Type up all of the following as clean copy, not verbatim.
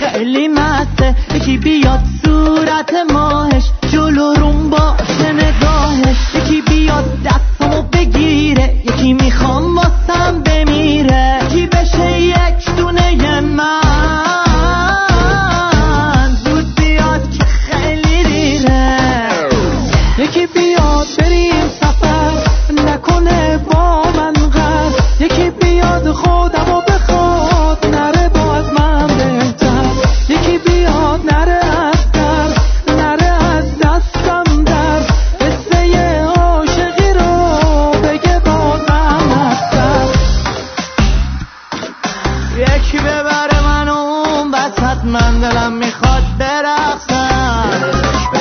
خیلی مسته، یکی بیاد صورت ماهش جلو روم باشه نگاهش، یکی بیاد دستمو بگیره، یکی میخوام واسم بمیره، یکی بشه یک دونه من زود بیاد که خیلی دیره، یکی بیاد بریم سفر نکنه با من غر، یکی بیاد خودمو بخواد نره باز من بهتر، یکی بیاد نره از در نره از دستم در، قصه عاشقی رو بگه بازم ازتر، یکی ببره منو اون وسط، من دلم میخواد برقصم.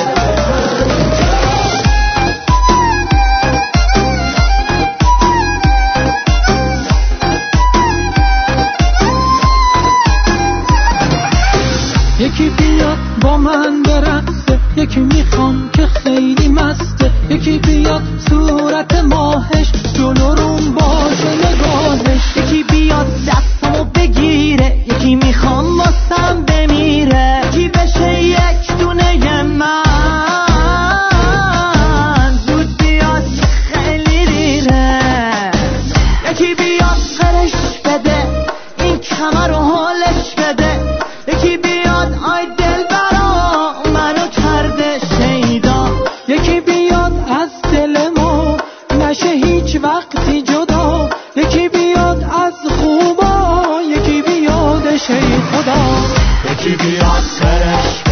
یکی بیاد با من برقصه، یکی میخوام که خیلی مسته، یکی بیاد صورت ماهش جلو روم باشه نگاهش، یکی بیاد دستمو بگیره، یکی میخوام واسم بمیره، یکی بشه یک دونه من زود بیاد که خیلی دیره، یکی بیاد قرش بده این کمر رو حالش بده، یکی بیاد آی دل برا منو کرده شیدا، یکی بیاد از دل ما نشه هیچ وقتی جدا، یکی بیاد از خوبا، یکی بیاد شی خدا، یکی بیاد سرش